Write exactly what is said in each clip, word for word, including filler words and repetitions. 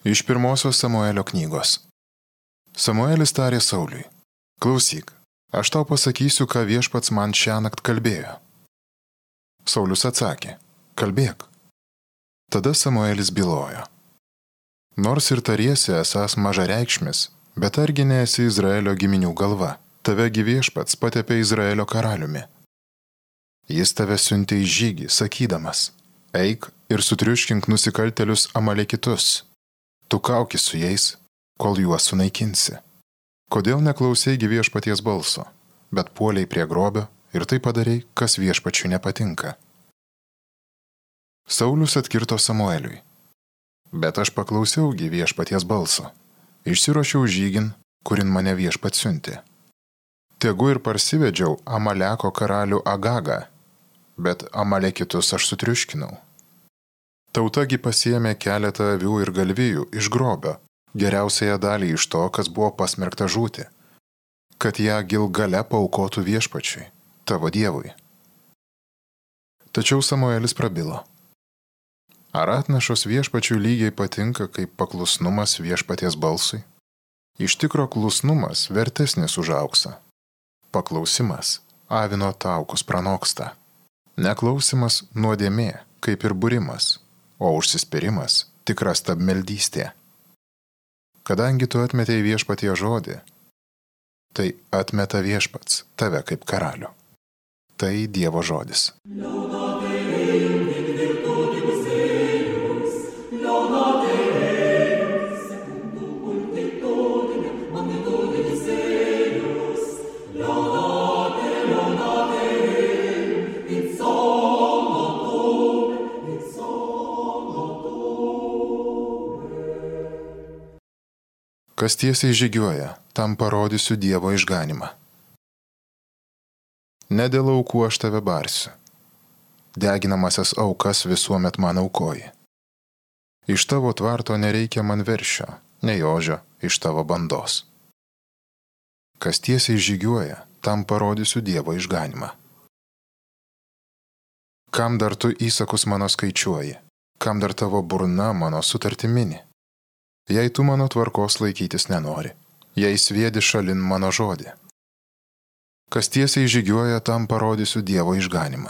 Iš pirmosios Samuelio knygos. Samuelis tarė Sauliui: Klausyk, aš tau pasakysiu, ką viešpats man šiąnakt kalbėjo. Saulius atsakė: Kalbėk. Tada Samuelis bylojo: Nors ir tariesi esąs mažareikšmis, bet argi nesi Izraelio giminių galva, tave gi viešpats patepė Izraelio karaliumi. Jis tave siuntė į žygį, sakydamas: Eik ir sutriuškink nusikaltelius Amalekitus. Tu kauki su jais, kol juos sunaikinsi. Kodėl neklausėgi viešpaties balso, bet puoliai prie grobio ir tai padarei, kas viešpačiui nepatinka? Saulius atkirto Samueliui: Bet aš paklausiaugi viešpaties balso. Išsiruošiau žygin, kurin mane viešpats siuntė. Tegu ir parsivedžiau Amaleko karalių Agagą, bet Amalekitus aš sutriuškinau. Tautagi pasiėmė keletą avių ir galvijų iš grobio, geriausiąją dalį iš to, kas buvo pasmerkta žūti, kad ją Gilgale paaukotų viešpačiui, tavo dievui. Tačiau Samuelis prabilo: Ar atnašos viešpačiui lygiai patinka kaip paklusnumas viešpaties balsui? Iš tikro klusnumas vertesnis už auksą. Paklausimas avino taukus pranoksta. Neklausimas nuodėmė, kaip ir būrimas, o užsispyrimas tikra stabmeldystė. Kadangi tu atmetei viešpatie žodį, tai atmeta viešpats tave kaip karalių. Tai Dievo žodis. Kas tiesiai žygiuoja, tam parodysiu Dievo išganimą. Ne dėl aukų aš tave barsiu. Deginamasias aukas visuomet man aukoji. Iš tavo tvarto nereikia man veršio, nei ožio iš tavo bandos. Kas tiesiai žygiuoja, tam parodysiu Dievo išganimą. Kam dar tu įsakus mano skaičiuoji, kam dar tavo burna mano sutartį mini? Jei tu mano tvarkos laikytis nenori, jei sviedi šalin mano žodį. Kas tiesiai žygiuoja, tam parodysiu Dievo išganimą.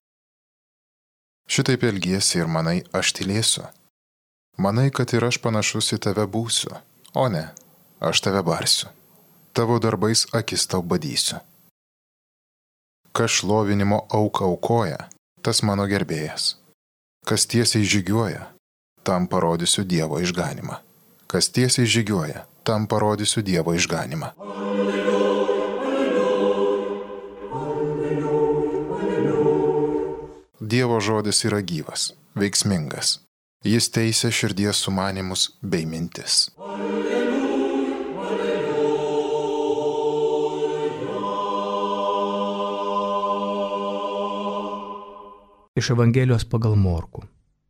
Šitaip elgiesi ir manai, aš tylėsiu. Manai, kad ir aš panašus į tave būsiu, o ne, aš tave barsiu. Tavo darbais akis tau badysiu. Kas šlovinimo auką aukoja, tas mano gerbėjas. Kas tiesiai žygiuoja, tam parodysiu Dievo išganimą. Kas tiesiai žygiuoja, tam parodysiu Dievo išganimą. Dievo žodis yra gyvas, veiksmingas. Jis teisia širdies sumanymus bei mintis. Iš Evangelijos pagal Morkų.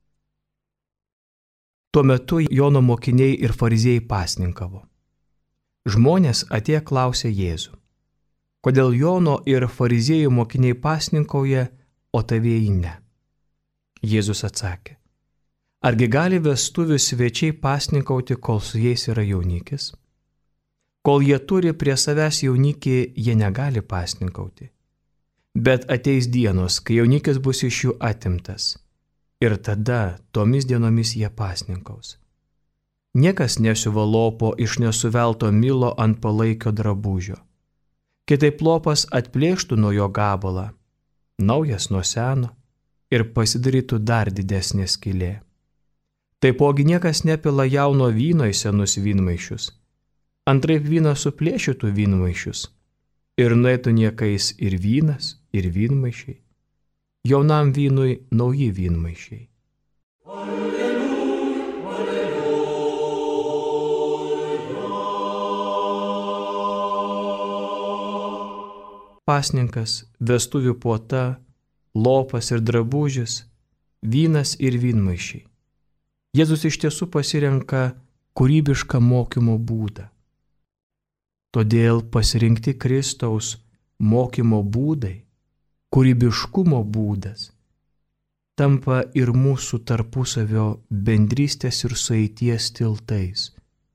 Tuo metu Jono mokiniai ir fariziejai pasninkavo. Žmonės atėję klausė Jėzų: Kodėl Jono ir fariziejų mokiniai pasninkauja, o tavieji ne? Jėzus atsakė: Argi gali vestuvių svečiai pasninkauti, kol su jais yra jaunikis? Kol jie turi prie savęs jaunikį, jie negali pasninkauti. Bet ateis dienos, kai jaunikis bus iš jų atimtas. Ir tada tomis dienomis jie pasninkaus. Niekas nesiuva lopo iš nesuvelto milo ant palaikio drabužio. Kitaip lopas atplėštų nuo jo gabalą, naujas nuo seno, ir pasidarytų dar didesnė skylė. Taipogi niekas nepila jauno vyno į senus vynmaišius. Antraip vynas suplėšytų vynmaišius. Ir nueitų niekais ir vynas, ir vynmaišiai. Jaunam vynui nauji vynmaišiai. Pasninkas, vestuvių puota, lopas ir drabužis, vynas ir vynmaišiai. Jėzus iš tiesų pasirenka kūrybišką mokymo būdą. Todėl pasirinkti Kristaus mokymo būdai, kūrybiškumo būdas tampa ir mūsų tarpusavio bendrystės ir saities tiltais.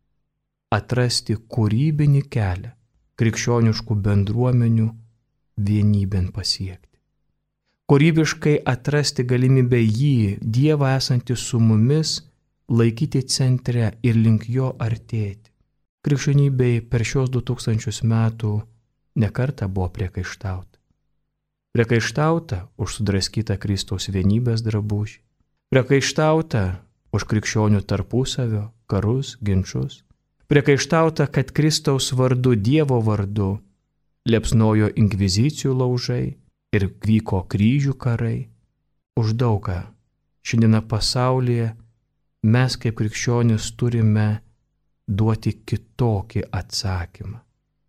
Atrasti kūrybinį kelią krikščioniškų bendruomenių vienybėn pasiekti. Kūrybiškai atrasti galimybę jį, Dievą esantį su mumis, laikyti centre ir link jo artėti. Krikščionybei per šios du tūkstančius metų nekartą buvo priekaištauta. Priekaištauta už sudraskytą Kristaus vienybės drabužį. Priekaištauta už krikščionių tarpusavio karus, ginčus. Priekaištauta, kad Kristaus vardu, Dievo vardu, liepsnojo inkvizicijų laužai ir vyko kryžių karai. Už daugą šiandieną pasaulyje mes kaip krikščionys turime duoti kitokį atsakymą.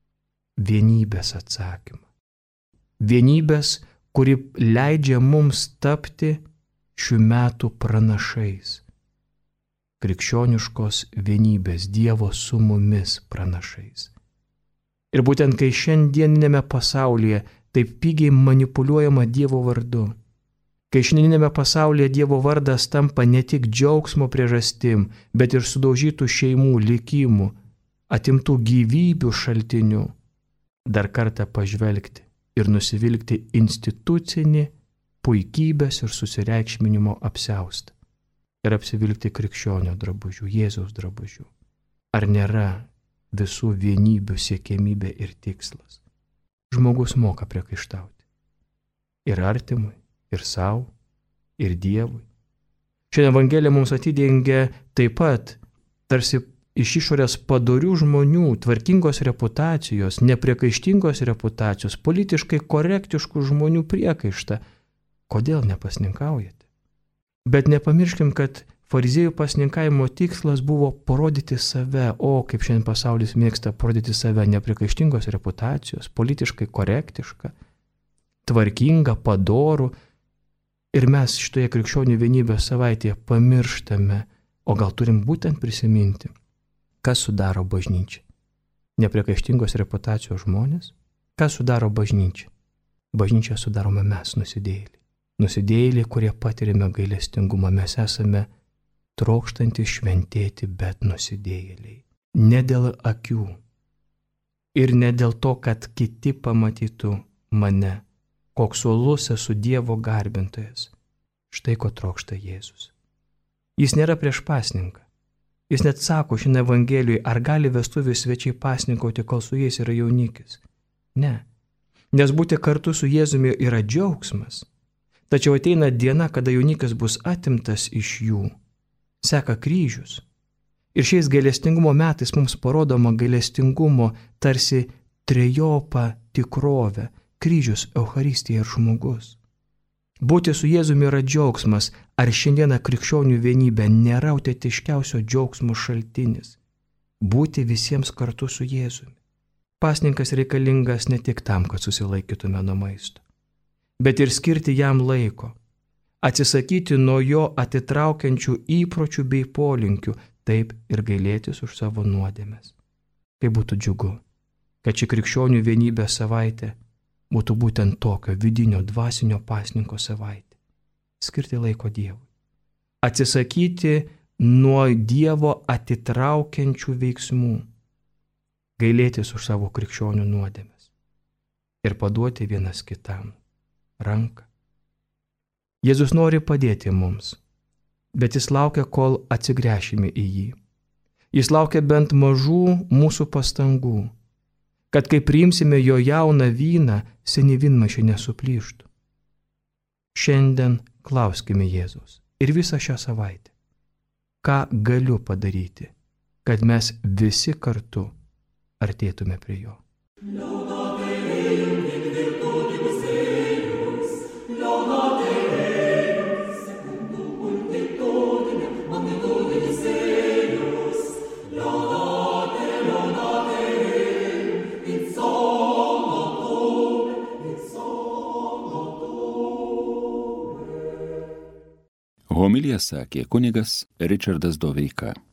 Vienybės atsakymą. Vienybės, kuri leidžia mums tapti šių metų pranašais. Krikščioniškos vienybės, Dievo su mumis pranašais. Ir būtent kai šiandieninėme pasaulyje taip pigiai manipuliuojama Dievo vardu, kai šiandieninėme pasaulyje Dievo vardas tampa ne tik džiaugsmo priežastim, bet ir sudaužytų šeimų likimų, atimtų gyvybių šaltinių, dar kartą pažvelgti ir nusivilkti institucinį puikybės ir susireikšminimo apsiaustą ir apsivilkti krikščionio drabužių, Jėzaus drabužių. Ar nėra visų vienybių siekiamybė ir tikslas? Žmogus moka priekaištauti. Ir artimui, ir savo, ir Dievui. Šiandien Evangelija mums atidengia taip pat tarsi iš išorės padorių žmonių, tvarkingos reputacijos, nepriekaištingos reputacijos, politiškai korektiškų žmonių priekaištą. Kodėl nepasninkaujate? Bet nepamirškim, kad fariziejų pasninkavimo tikslas buvo parodyti save, o kaip šiandien pasaulis mėgsta parodyti save nepriekaištingos reputacijos, politiškai korektišką, tvarkingą, padorų. Ir mes šitoje krikščionių vienybės savaitėje pamirštame, o gal turim būtent prisiminti, kas sudaro bažnyčią. Nepriekaištingos reputacijos žmonės? Kas sudaro bažnyčią? Bažnyčią sudarome mes, nusidėjėliai. Nusidėjėliai, kurie patirime gailestingumą, mes esame trokštantys šventėti, bet nusidėjėliai. Ne dėl akių ir ne dėl to, kad kiti pamatytų mane, koks uolus esu Dievo garbintojas. Štai ko trokšta Jėzus. Jis nėra prieš pasninką. Jis net sako šiandien Evangelijoje, ar gali vestuvių svečiai pasninkauti, kol su jais yra jaunikis. Ne, nes būti kartu su Jėzumi yra džiaugsmas. Tačiau ateina diena, kada jaunikis bus atimtas iš jų. Seka kryžius. Ir šiais gailestingumo metais mums parodoma gailestingumo tarsi trejopą tikrovę. Kryžius, Eucharistija ir žmogus. Būti su Jėzumi yra džiaugsmas, ar šiandieną krikščionių vienybė nėra autentiškiausio džiaugsmo šaltinis. Būti visiems kartu su Jėzumi. Pasninkas reikalingas ne tik tam, kad susilaikytume nuo maisto, bet ir skirti jam laiko, atsisakyti nuo jo atitraukiančių įpročių bei polinkių, taip ir gailėtis už savo nuodėmes. Kaip būtų džiugu, kad ši krikščionių vienybės savaitė būtų būtent tokio vidinio dvasinio pasninko savaitė. Skirti laiko Dievui. Atsisakyti nuo Dievo atitraukiančių veiksmų. Gailėtis už savo krikščionių nuodėmes. Ir paduoti vienas kitam ranką. Jėzus nori padėti mums, bet jis laukia, kol atsigręšime į jį. Jis laukia bent mažų mūsų pastangų, kad kai priimsime jo jauną vyną, seni vynmaišiai nesuplyštų. Šiandien klauskime Jėzaus ir visą šią savaitę, ką galiu padaryti, kad mes visi kartu artėtume prie jo. Homiliją sakė kunigas Ričardas Doveika.